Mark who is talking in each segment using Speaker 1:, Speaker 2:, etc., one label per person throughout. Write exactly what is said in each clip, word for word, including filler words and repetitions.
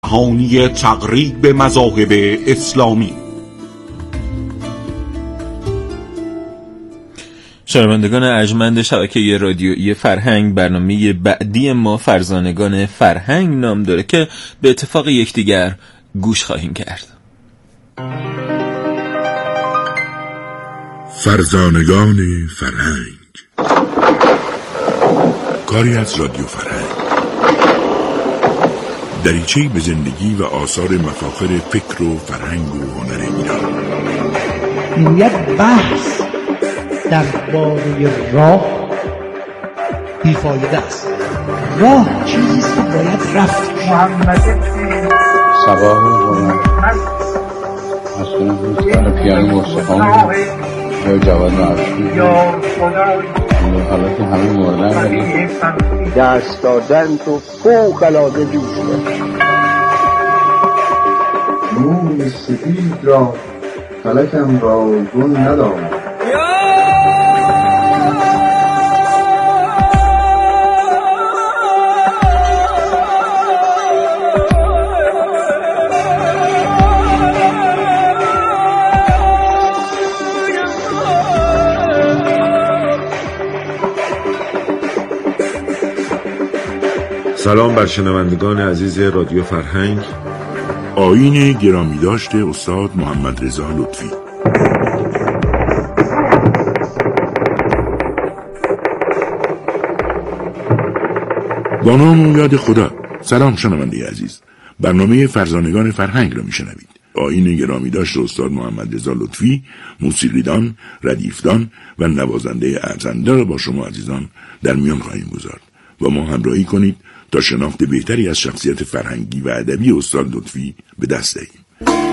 Speaker 1: جهانی تقریب مذاهب اسلامی.
Speaker 2: شنوندگان ارجمند شبکه رادیویی فرهنگ، برنامه بعدی ما فرزانگان فرهنگ نام داره که به اتفاق یکدیگر گوش خواهیم کرد.
Speaker 3: فرزانگان فرهنگ، کاری از رادیو فرهنگ، دریچه‌ای به زندگی و آثار مفاخر فکر و فرهنگ و هنر ایران.
Speaker 4: یک بحث درباره راه بیفایده است. راه چیزیست که باید رفت. محمد
Speaker 5: سباه رومن مسئول دوستان پیانو مستقام یا جواد معروفی حالا که همه موردن ولی
Speaker 6: دست دادن تو فوق العاده جوش داد.
Speaker 7: موی سفید را فلکم را گون ندارد.
Speaker 3: سلام بر شنوندگان عزیز رادیو فرهنگ. آیین گرامی داشته استاد محمد رضا لطفی. با نام و یاد خدا. سلام شنونده عزیز، برنامه فرزانگان فرهنگ را میشنوید. آیین گرامی داشته استاد محمد رضا لطفی، موسیقیدان، ردیفدان و نوازنده ارزنده را با شما عزیزان در میان خواهیم گذارد و ما همراهی کنید تا شناخت بهتری از شخصیت فرهنگی و ادبی استاد لطفی به دست دهیم.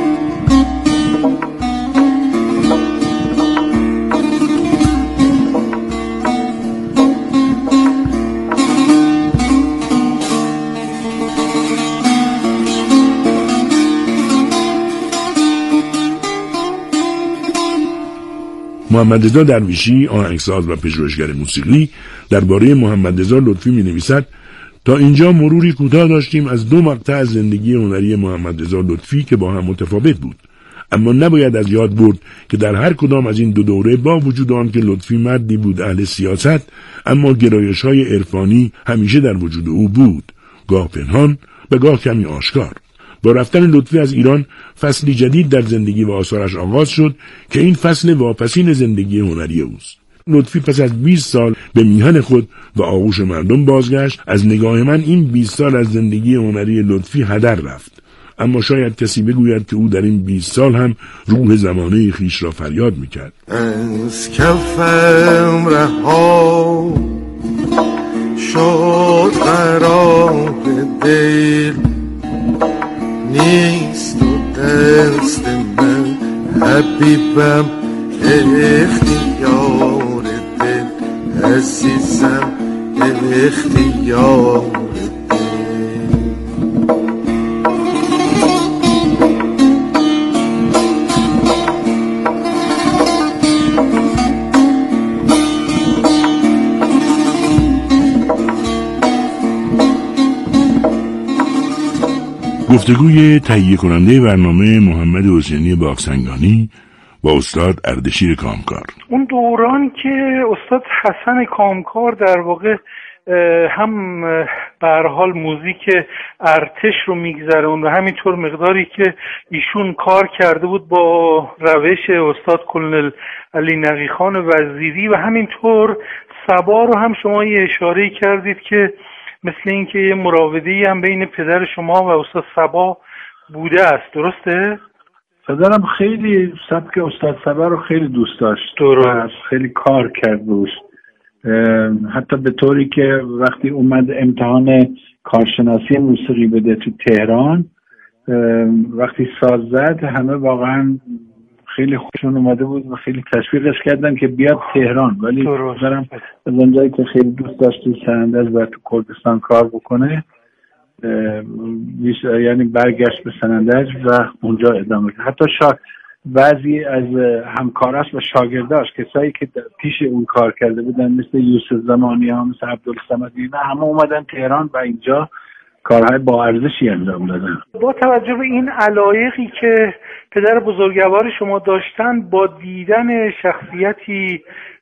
Speaker 3: محمد رضا درویشی، آهنگساز و پژوهشگر موسیقی، درباره محمد رضا لطفی می‌نویسد: تا اینجا مروری کوتاه داشتیم از دو مقطع از زندگی هنری محمد رضا لطفی که با هم متفاوت بود، اما نباید از یاد برد که در هر کدام از این دو دوره با وجود آن که لطفی مردی بود اهل سیاست، اما گرایش‌های عرفانی همیشه در وجود او بود، گاه پنهان و گاه کمی آشکار. با رفتن لطفی از ایران فصلی جدید در زندگی و آثارش آغاز شد که این فصل واپسین زندگی هنری اوست. لطفی پس از بیست سال به میهن خود و آغوش مردم بازگشت. از نگاه من این بیست سال از زندگی هنری لطفی هدر رفت، اما شاید کسی بگوید که او در این بیست سال هم روح زمانه خیش را فریاد میکرد.
Speaker 8: از کفم رها شد قرار دل، نیست و دست من حبیبم اختیار دل، عزیزم اختیار دل.
Speaker 3: گفتگوی تهیه کننده برنامه محمد حسینی باغسنگانی با استاد اردشیر کامکار.
Speaker 9: اون دوران که استاد حسن کامکار در واقع هم به هر حال موزیک ارتش رو میگذرون و همینطور مقداری که ایشون کار کرده بود با روش استاد کلونل علی نقیخان وزیری و همینطور سبا رو هم شما یه اشاره کردید که مثل اینکه یه مراوده‌ای هم بین پدر شما و استاد سبا بوده است، درسته؟
Speaker 7: پدرم خیلی سبک استاد سبا رو خیلی دوست داشت، درست، خیلی کار کرد روش، حتی به طوری که وقتی اومد امتحان کارشناسی موسیقی بده تو تهران، وقتی ساز زد همه واقعا خیلی خوششون اومده بود و خیلی تشویقش کردن که بیاد تهران، ولی پدرم از اونجایی که خیلی دوست داشت تو سنندج و تو کردستان کار بکنه، یعنی برگشت به سنندج و اونجا ادامه کرد. حتی شا... بعضی از همکاراش و شاگرداش، کسایی که پیش اون کار کرده بودن مثل یوسف زمانی ها، مثل عبدالصمد، اینا همه اومدن تهران و اینجا کارهای با ارزشی انجام دادن.
Speaker 9: با توجه به این علایقی که پدر بزرگوار شما داشتن، با دیدن شخصیتی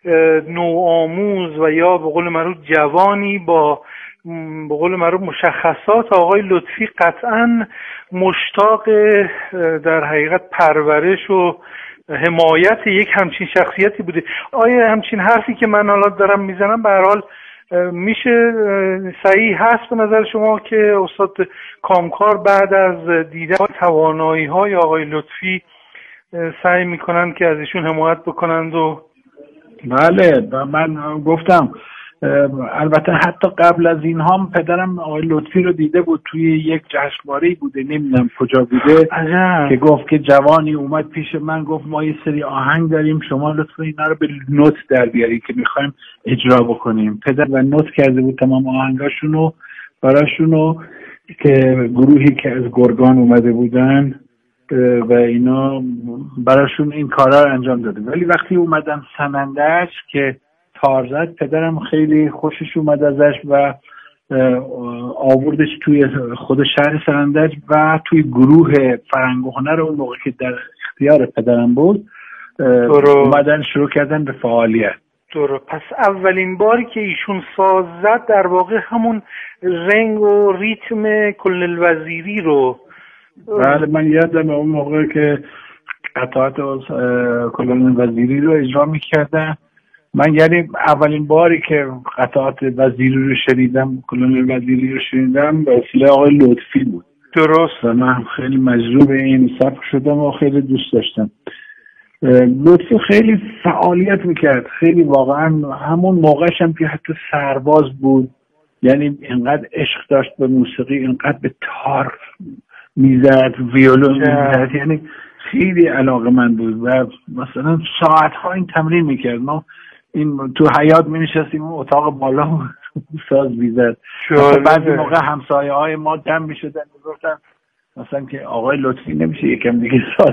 Speaker 9: نوآموز و یا به قول معروف جوانی با به قول معروف مشخصات آقای لطفی، قطعاً مشتاق در حقیقت پرورش و حمایت یک همچین شخصیتی بوده. آیا همچین حرفی که من حالا دارم میزنم به هر حال میشه صحیح هست به نظر شما که استاد کامکار بعد از دیدن توانایی‌های آقای لطفی سعی میکنن که از ایشون حمایت بکنند؟ و
Speaker 7: بله من گفتم البته حتی قبل از این هم پدرم آقای لطفی رو دیده بود، توی یک جشنواره‌ای بوده، نمیدونم کجا بوده، عجب. که گفت که جوانی اومد پیش من گفت ما یه سری آهنگ داریم، شما لطفا اینا رو به نوت در بیاری که میخوایم اجرا بکنیم. پدر و نوت کرده بود تمام آهنگاشونو براشونو که گروهی که از گرگان اومده بودن و اینا براشون این کارا رو انجام داده. ولی وقتی اومدن سنندج که تار زد، پدرم خیلی خوشش اومد ازش و آوردش توی خود شهر سنندج و توی گروه فرهنگ و هنر اون موقع که در اختیار پدرم بود اومدن شروع کردن به فعالیت.
Speaker 9: درو. پس اولین باری که ایشون ساز زد در واقع همون رنگ و ریتم کل الوزیری رو.
Speaker 7: بله من یادم اون موقع که قطعات کل الوزیری رو اجرا میکردن، من یعنی اولین باری که قطعات وزیری رو شنیدم، کلون وزیری رو شنیدم به وسیله آقای لطفی بود.
Speaker 9: درست.
Speaker 7: و من خیلی مجذوب این سبک شدم و خیلی دوست داشتم. لطفی خیلی فعالیت میکرد، خیلی واقعا همون موقعش هم که حتی سرباز بود، یعنی اینقدر عشق داشت به موسیقی، اینقدر به تار میزد، ویولون میزد، یعنی خیلی علاقه‌مند بود و مثلا ساعت‌ها این تمرین میکرد. ما این تو حیاط می نشستیم اون اتاق بالا ساز میزد. بعضی موقع همسایه های ما جمع می شدن می گفتن مثلا که آقای لطفی نمیشه یکم دیگه ساز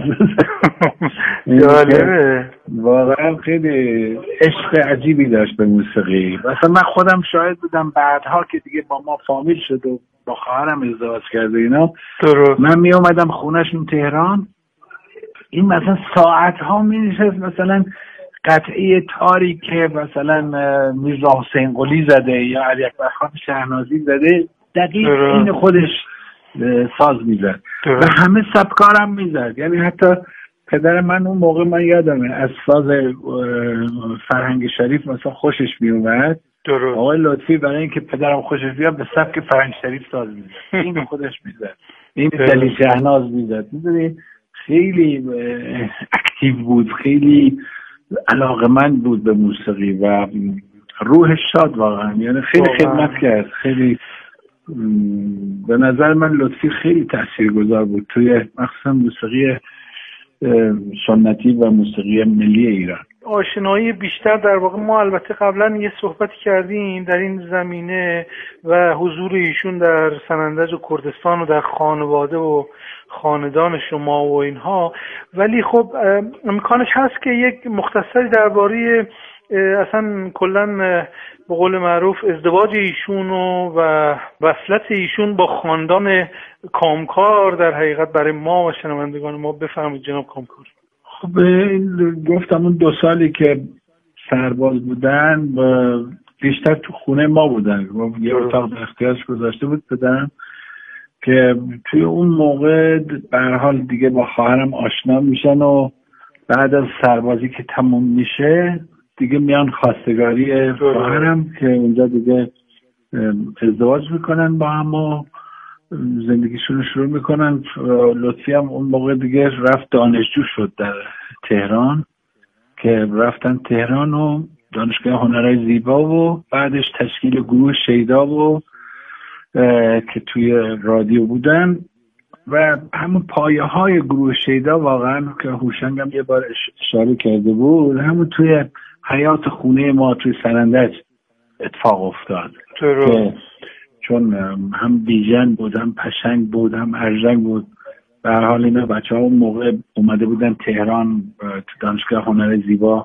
Speaker 7: بزن. واقعا خیلی عشق عجیبی داشت به موسیقی. مثلا من خودم شاهد بودم بعدها که دیگه با ما فامیل شد و با خواهرم ازدواج کرد اینا، من می اومدم خونهشون تهران، این مثلا ساعتها می نشست مثلا قطعه تاری که مثلا میرزا حسین قلی زده یا علی اکبر خان شهنازی زده دقیق این خودش ساز میزد و همه سبکارم میزد. یعنی حتی پدر من اون موقع من یادمه از ساز فرهنگ شریف مثلا خوشش میومد، آقای لطفی برای اینکه پدرم خوشش بیاد به سبک فرهنگ شریف ساز میزد، این خودش میزد، این دلی شهناز میزد. میدونی خیلی اکتیو بود، خیلی علاقه‌مند بود به موسیقی و روحش شاد واقعا، یعنی خیلی خدمت کرد. خیلی به نظر من لطفی خیلی تاثیرگذار بود توی مخصوصا موسیقی سنتی و موسیقی ملی ایران.
Speaker 9: آشنایی بیشتر در واقع ما البته قبلا یه صحبتی کردیم در این زمینه و حضور ایشون در سنندج و کردستان و در خانواده و خاندان شما و اینها، ولی خب امکانش هست که یک مختصری درباره اصلا کلن به قول معروف ازدواج ایشون و وصلت ایشون با خاندان کامکار در حقیقت برای ما و شنوندگان ما بفرمایید جناب کامکار.
Speaker 7: خب گفتم اون دو سالی که سرباز بودن بیشتر تو خونه ما بودن، یه اتاق به اختیارش گذاشته بود پدرم که توی اون موقع به هر حال دیگه با خواهرم آشنا میشن و بعد از سربازی که تموم میشه دیگه میان خواستگاری خواهرم که اونجا دیگه ازدواج میکنن با هم و زندگیشون رو شروع میکنن. لطفی هم اون موقع دیگه رفت دانشجو شد در تهران که رفتن تهران و دانشگاه هنرهای زیبا و بعدش تشکیل گروه شیدا و که توی رادیو بودن و همون پایه های گروه شیدا واقعا که هوشنگ هم یه بار اشاره کرده بود همون توی حیات خونه ما توی سنندج اتفاق افتاد که چون هم بیژن بود هم پشنگ بود هم ارژنگ بود، به هر حال اینا بچه ها اون موقع اومده بودن تهران تو دانشگاه هنر زیبا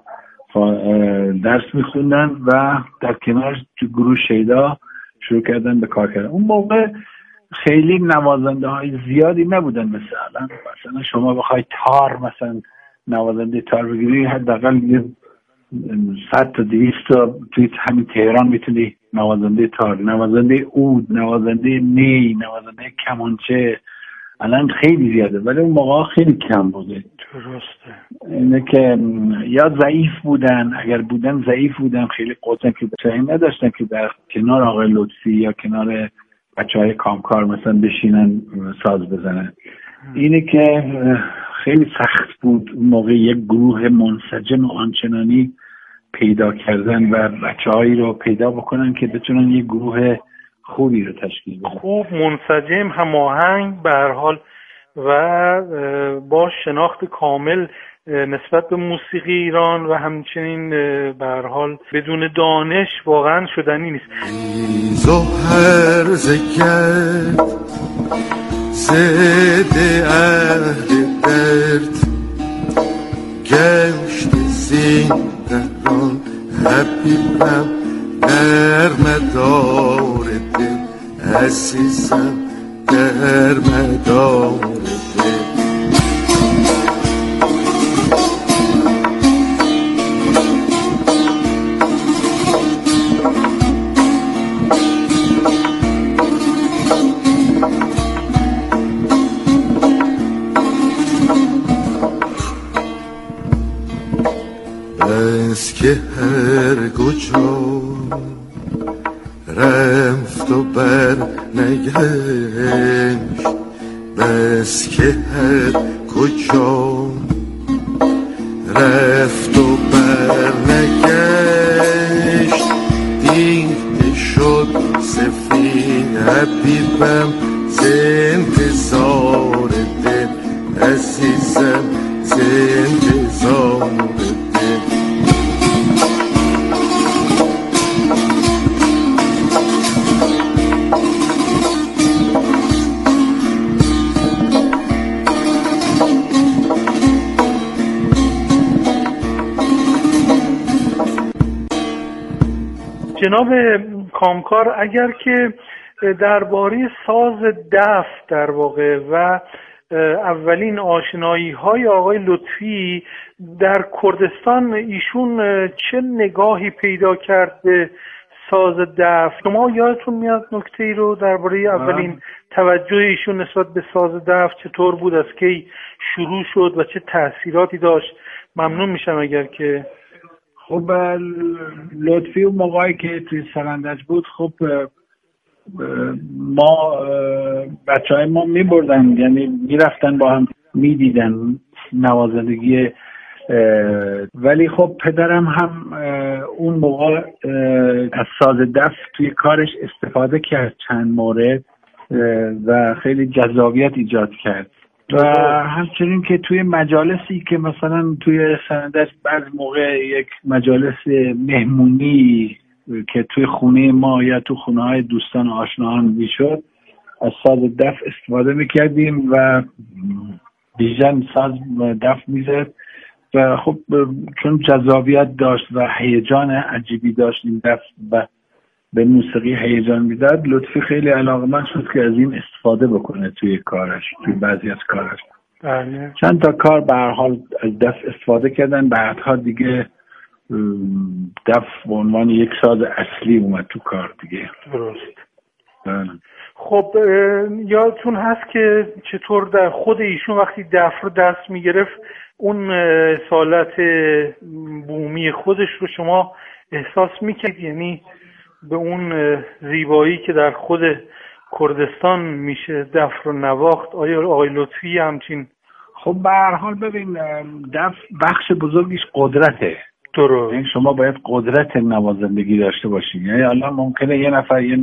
Speaker 7: درس میخوندن و در کنار تو گروه شیدا شروع کردن به کار کردن. اون موقع خیلی نوازنده های زیادی نبودن. مثلا مثلا شما بخوای تار مثلا نوازنده تار بگیری حداقل یه صد تا دویست تا توی همین تهران میتونی نوازنده تار، نوازنده عود، نوازنده نی، نوازنده کمانچه الان خیلی زیاده، ولی اون موقع خیلی کم بوده.
Speaker 9: درسته.
Speaker 7: اینه که یا ضعیف بودن، اگر بودن ضعیف بودن، خیلی قدرت که بچه‌ای نداشتن که در کنار آقای لطفی یا کنار بچه‌های کامکار مثلا بشینن ساز بزنن. اینه که خیلی سخت بود اون موقع یک گروه منسجم و آنچنانی پیدا کردن و بچه‌هایی رو پیدا بکنن که بتونن یک گروه خوبی رو تشکیل بدن،
Speaker 9: خوب منسجم، هماهنگ به هر حال و با شناخت کامل نسبت به موسیقی ایران و همچنین به هر حال بدون دانش واقعا شدنی نیست.
Speaker 8: زهر زکر زده اهل درد گشت زندگان حبیبم در مدار دل عزیزم در مدار دل. از که هر کجا رفت و بر نگشت، بس که هر کجا رفت و بر نگشت، دیده شد سفید حبیبم ز انتظار دل عزیزم ز انتظار دل.
Speaker 9: جناب کامکار، اگر که درباره ساز دف در واقع و اولین آشنایی های آقای لطفی در کردستان، ایشون چه نگاهی پیدا کرد به ساز دف؟ شما یادتون میاد نکته ای رو درباره اولین توجه ایشون نسبت به ساز دف چطور بود، از کی شروع شد و چه تأثیراتی داشت؟ ممنون میشم اگر که.
Speaker 7: خب لطفی اون موقعی که توی سرندج بود، خب ما بچه های ما می بردن، یعنی می رفتن با هم می دیدن نوازندگی، ولی خب پدرم هم اون موقع از ساز دف توی کارش استفاده کرد چند مورد و خیلی جذابیت ایجاد کرد و همچنین که توی مجالسی که مثلا توی سرندج بعض موقع یک مجالس مهمونی که توی خونه ما یا تو خونه های دوستان و آشناهان میشد، از ساز دف استفاده میکردیم و بیژن ساز دف میزد و خب چون جذابیت داشت و هیجان عجیبی داشت این دف و به موسیقی هیجان میداد، لطفی خیلی علاقه‌مند شد که از این استفاده بکنه توی کارش، توی بعضی از کارش.
Speaker 9: بله.
Speaker 7: چند تا کار به هر حال از دف استفاده کردن، بعدها دیگه دف به عنوان یک ساز اصلی اومد تو کار دیگه.
Speaker 9: درست.
Speaker 7: بله.
Speaker 9: خب یادتون هست که چطور در خود ایشون وقتی دف رو دست میگرفت اون سالت بومی خودش رو شما احساس میکرد؟ یعنی به اون زیبایی که در خود کردستان میشه دف رو نواخت، آیا آقای لطفی همچین؟
Speaker 7: خب به هر حال ببین، دف بخش بزرگیش قدرته.
Speaker 9: درست.
Speaker 7: یعنی شما باید قدرت نوازندگی داشته باشین. یعنی الان ممکنه یه نفر یه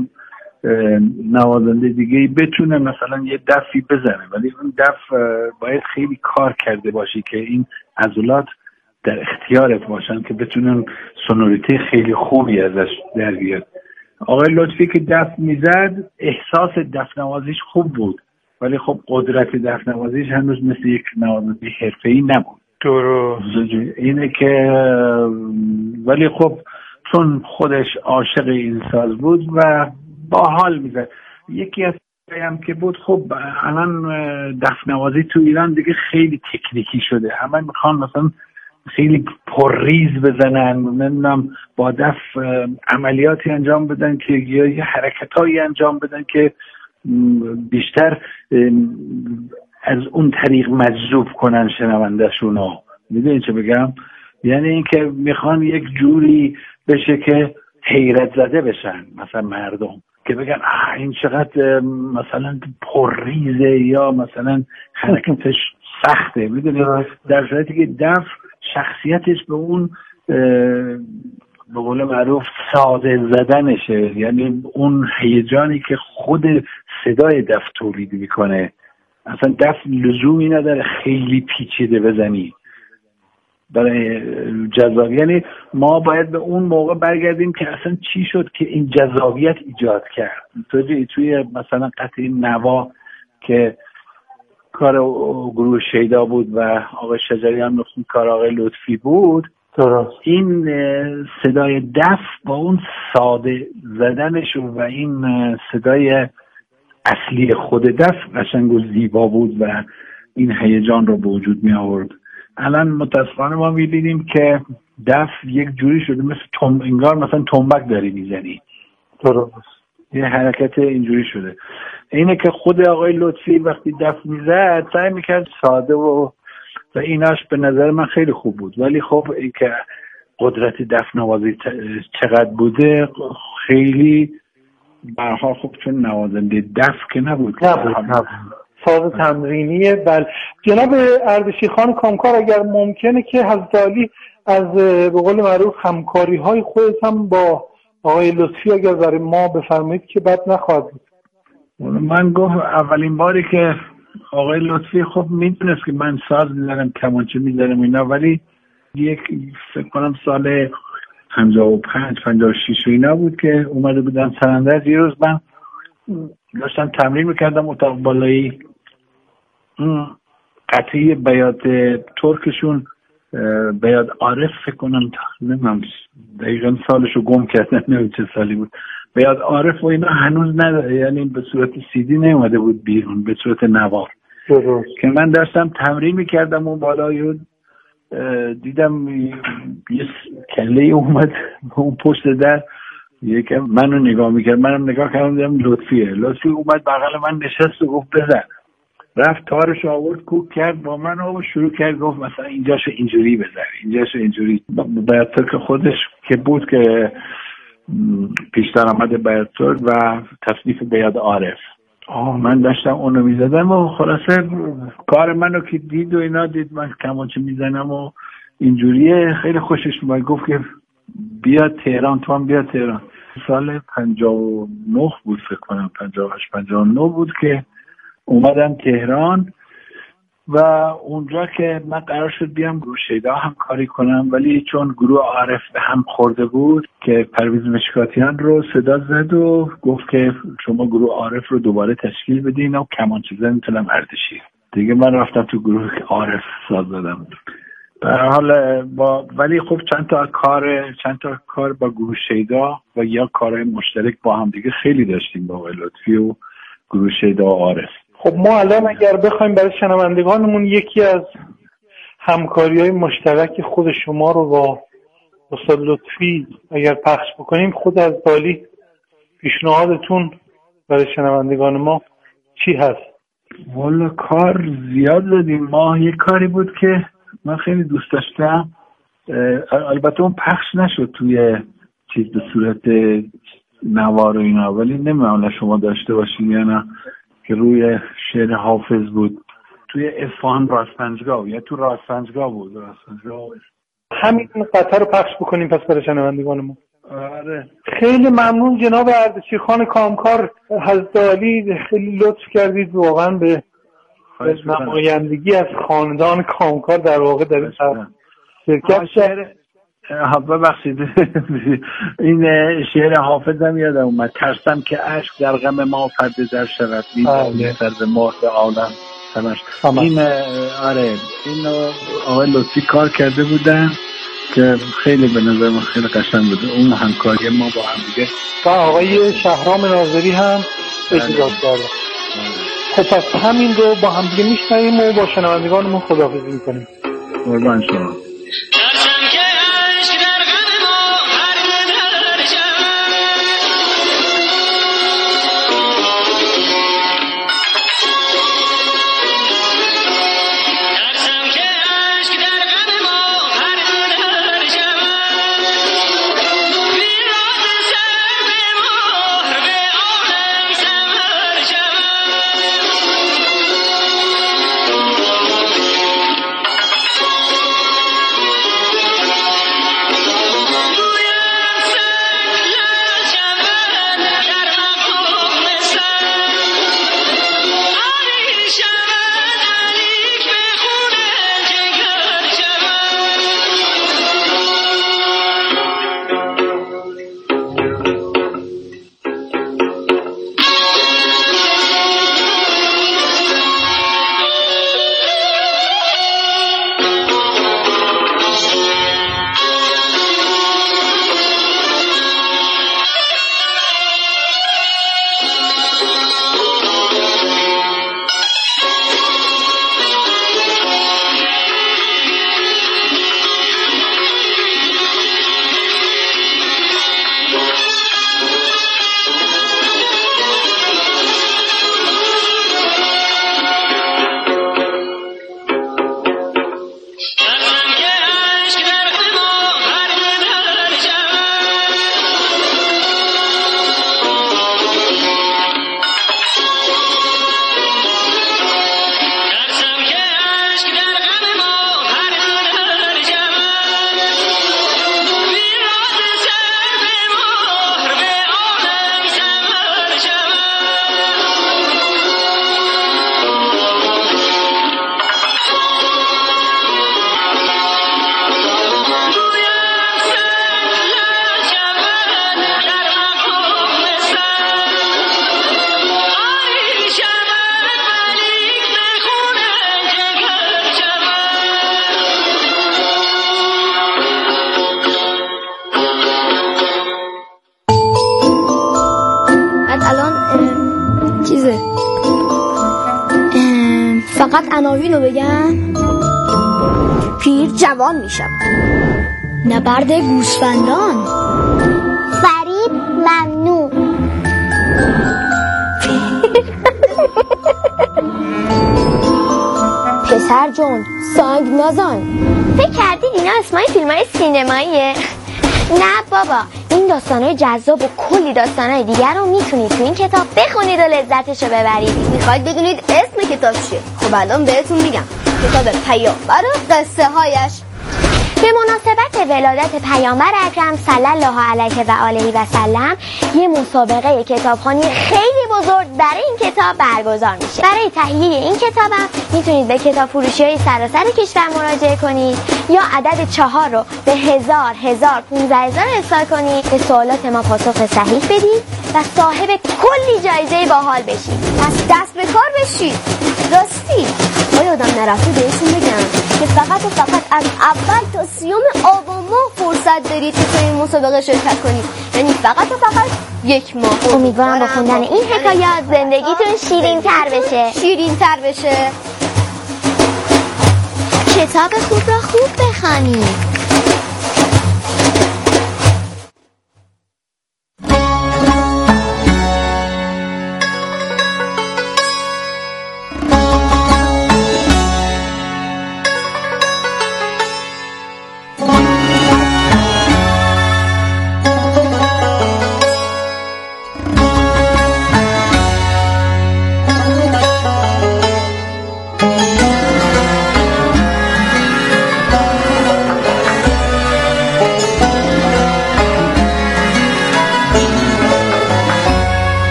Speaker 7: نوازنده دیگه بتونه مثلا یه دفی بزنه، ولی اون دف باید خیلی کار کرده باشی که این عضلات در اختیارت باشن که بتونن سونوریته خیلی خوبی ازش در بیاد. آقای لطفی که دف میزد احساس دف نوازیش خوب بود، ولی خب قدرت دف نوازیش هنوز مثل یک نوازنده حرفه‌ای نبود.
Speaker 9: درست.
Speaker 7: اینه که ولی خب چون خودش عاشق این ساز بود و با حال میزد. یکی از هم که بود. خب الان دف نوازی تو ایران دیگه خیلی تکنیکی شده، همه میخوان مثلا خیلی پرریز بزنن، نمیدونم با دف عملیاتی انجام بدن که یا یه حرکتایی انجام بدن که بیشتر از اون طریق مجذوب کنن شنوندهشون رو. میدونی چه بگم؟ یعنی اینکه میخوان یک جوری بشه که حیرت زده بشن مثلا مردم، که بگن آه این چقدر مثلا پرریزه یا مثلا حرکتش سخته. میدونی در صورتی که دف شخصیتش به اون به قول معروف ساده زدنشه، یعنی اون هیجانی که خود صدای دف تولید میکنه. اصلا دف لزومی نداره خیلی پیچیده بزنی برای جذاب. یعنی ما باید به اون موقع برگردیم که اصلا چی شد که این جذابیت ایجاد کرد. توی توی مثلا قطعه نوا که کار گروه شیدا بود و آقای شجریان نخون کار آقای لطفی بود، درست این صدای دف با اون ساده زدنش و این صدای اصلی خود دف قشنگ و زیبا بود و این هیجان رو به وجود می آورد. الان متاسفانه ما می‌بینیم که دف یک جوری شده مثل تنب، انگار مثلا تنبک داری میزنی. درست یه حرکت اینجوری شده. اینه که خود آقای لطفی وقتی دف میزد سعی میکرد ساده و و ایناش به نظر من خیلی خوب بود، ولی خب این که قدرت دف نوازی چقدر بوده خیلی برها خب چون نوازنده دف که نبود
Speaker 9: نبود نبود ساز تمرینیه. بله جناب اردشیر خان کامکار، اگر ممکنه که حضرت عالی از به قول معروف همکاری های خودت هم با آقای لطفی اگر برای ما بفرمایید که بد نخواهد بود.
Speaker 7: من گفت اولین باری که آقای لطفی خب میدونست که من ساز میزنم کمانچه میزنم اینا، ولی یک فکر کنم سال پنجاه و پنج پنجاه و شش اینا بود که اومده بودن سرندج. یه روز من داشتم تمرین میکردم اتاق بالایی، قطعه بیاد ترکشون بیاد عارف فکر کنم نمیدونم دقیقا سالشو گم کردم، نمیدونم چه سالی بود. بیاد عارف و اینا هنوز نداره، یعنی به صورت سیدی نیومده بود بیرون، به صورت نوار. درست که من داشتم تمرین میکردم اون بالایی دیدم یه کله اومد اون پشت در، یکم منو نگاه میکرد، منم نگاه کردم دیدم لطفیه. لطفی اومد بغل من نشست و گفت بزن. رفت تارش آورد کوک کرد با من و شروع کرد گفت مثلا اینجاشو اینجوری بزن، اینجاشو اینجوری. بیاتر که خودش که بود که پیشتر آمده بیاتر و تصنیف بیاد عارف، آه من داشتم اونو میزدم و خلاصه کار منو که دید و اینا دید من کمانچه میزنم و اینجوریه، خیلی خوشش اومد. گفت که بیا تهران، تو هم بیا تهران. سال پنجاه و نه بود فکر کنم، پنجاه و هشت پنجاه و نه بود که اومدم تهران و اونجا که من قرار شد بیام گروه شیدا هم کاری کنم، ولی چون گروه عارف به هم خورده بود که پرویز مشکاتیان رو صدا زد و گفت که شما گروه عارف رو دوباره تشکیل بدین و کمانچه زن میتونم اردشیر. دیگه من رفتم تو گروه عارف ساز زدم. به هر حال با ولی خب چند تا کار چند تا کار با گروه شیدا و یا کارهای مشترک با هم دیگه خیلی داشتیم با لطفی و گروه شیدا و عارف.
Speaker 9: خب ما الان اگر بخوایم برای شنوندگانمون یکی از همکاری‌های مشترک خود شما رو با استاد لطفی اگر پخش بکنیم، خود از بالی پیشنهادتون برای شنوندگان ما چی هست؟
Speaker 7: والا کار زیاد دادیم ما. یک کاری بود که من خیلی دوست داشتم، البته اون پخش نشد توی چیز به صورت نوار و اینا، ولی نمیدونم شما داشته باشین یا نه، که روی شعر حافظ بود توی اصفهان راسپنجگاه یا تو راسپنجگاه بود. راسپنجگاه
Speaker 9: همین قطعه رو پخش بکنیم پس برای شنوندگان ما.
Speaker 7: آره
Speaker 9: خیلی ممنون جناب اردشیر خان کامکار، حضرت عالی خیلی لطف کردید واقعا به نمایندگی از خاندان کامکار در واقع در این شرکت
Speaker 7: شعر. ببخشید این شعر حافظ هم یادم اومد، ترسم که عشق در غم ما پرده در شود می‌دانه سر به مرد عالم همش. این آره این آقای لطفی کار کرده بودن که خیلی به نظر من خیلی قشنگ بود اون همکاری ما با هم دیگه.
Speaker 9: و آقای شهرام ناظری هم اجرا کردن. خب پس همین رو با هم دیگه میشنویم و با شنوندگانمون خداحافظی میکنیم.
Speaker 7: قربان شما.
Speaker 10: فقط عناوین رو بگم. پیر جوان میشم، نبرد گوسفندان،
Speaker 11: فریب ممنوع.
Speaker 10: پسر جون سنگ نزن.
Speaker 11: فکر کردید اینا اسمای فیلم های سینماییه؟ نه بابا، این داستانهای جذاب و کلی داستانهای دیگر رو میتونید تو این کتاب بخونید و لذتشو ببرید.
Speaker 10: میخواید بدونید اسم کتاب چیه؟ خب الان بهتون میگم. کتاب پیامبر و قصه هایش.
Speaker 11: به مناسبت ولادت پیامبر اکرم صلی الله علیه و آله و سلم یه مسابقه کتابخوانی خیلی بزرگ برای این کتاب برگزار میشه. برای تهیه این کتابم میتونید به کتاب فروشی‌های سراسر کشور مراجعه کنید یا عدد چهار رو به هزار هزار پونزده هزار ارسال کنید. به سوالات ما پاسخ صحیح بدید و صاحب کلی جایزه باحال بشید.
Speaker 10: پس دست به کار بشید. راستی ما یادم نرفته بهتون بگم که فقط و فقط از اول تا سیوم آبان ماه فرصت دارید که تو این مسابقه شرکت کنید. یعنی فقط و فقط یک ماه.
Speaker 11: امیدوارم با خوندن این حکایات زندگیتون شیرین تر بشه.
Speaker 10: شیرین تر بشه.
Speaker 11: کتاب خوب را خوب بخوانید.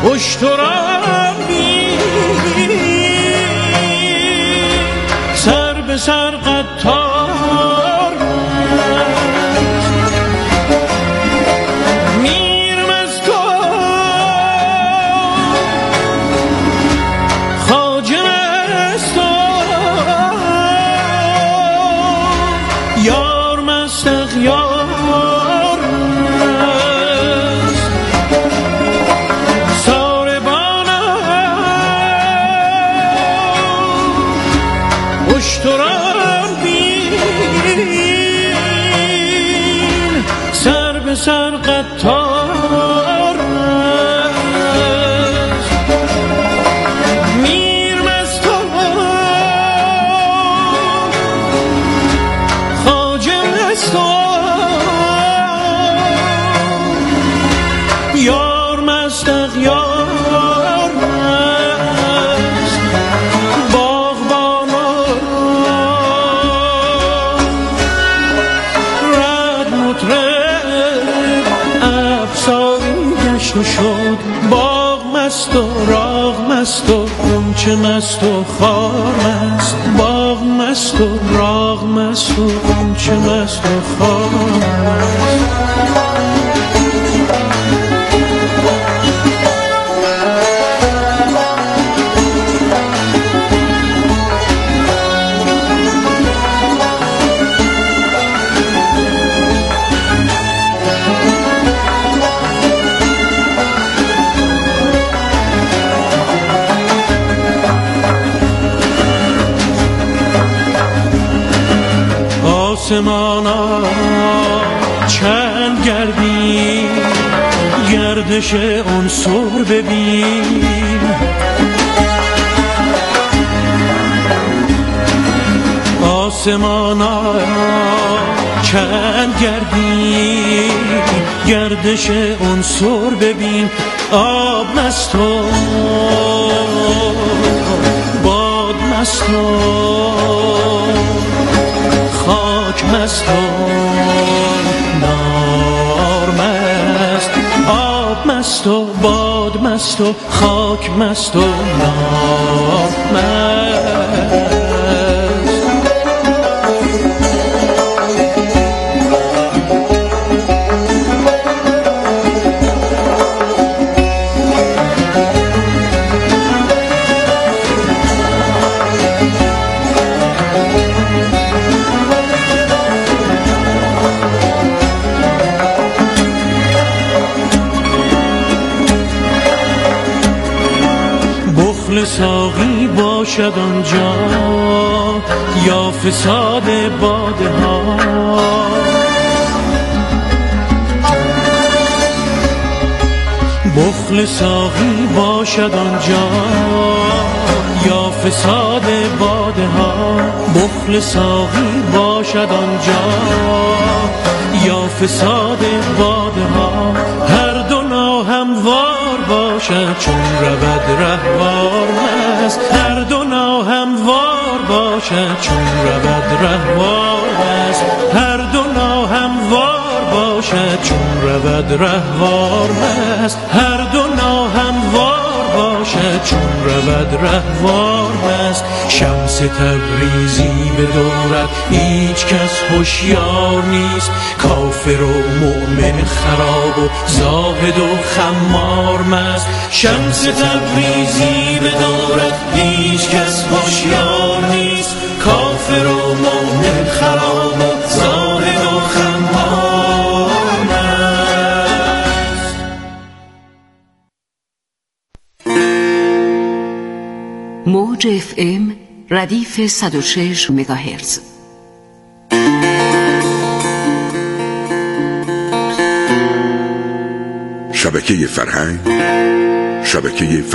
Speaker 12: اشترام بین سر به سر قطار میرم از تو خواجه از تو یار مست اغیار اشترام بین سر به سر قطار میرم از تو خواجه از تو یار مست اغیار شد باغ مست و راغ مست و غنچه مست و خار مست باغ مست و راغ مست و غنچه مست و خار مست آسمانا چند گردی گردش عنصر ببین آسمانا چند گردی گردش عنصر ببین آب مست و باد مست و خاک مست و نار مست آب مست و باد مست و خاک مست و نار مست ساقی باشد آنجا یا فساد باده ها بخل ساقی باشد آنجا یا فساد باده ها بخل ساقی باشد آنجا یا فساد باده ها هر دو ناهموار باشد چون رود رهوار مست هر دو ناهموار باشد چون رود رهوار مست هر دو ناهموار باشد چون رود رهوار مست هر دو ناهموار باشد چون رود رهوار مست شمس تبریزی به دورت هیچ کس هوشیار نیست کافر و مؤمن خراب و زاهد و خمار مست شمس تبریزی به دورت هیچ کس هوشیار نیست کافر و مؤمن خراب و زاهد و خمار مست.
Speaker 13: موج اف ام ردیف صد و شش مگاهرتز.
Speaker 14: شبکه فرهنگ، شبکه